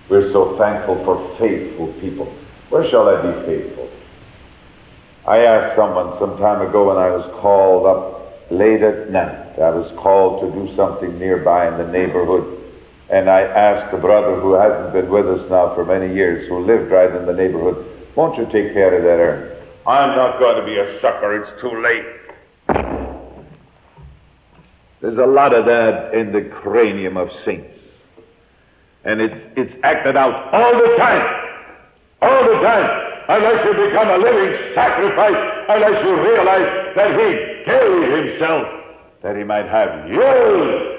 We're so thankful for faithful people. Where shall I be faithful? I asked someone some time ago when I was called up late at night. I was called to do something nearby in the neighborhood. And I asked a brother who hasn't been with us now for many years, who lived right in the neighborhood, won't you take care of that errand? I'm not going to be a sucker. It's too late. There's a lot of that in the cranium of saints. And it's acted out all the time. All the time. Unless you become a living sacrifice, unless you realize that he gave himself, that he might have you.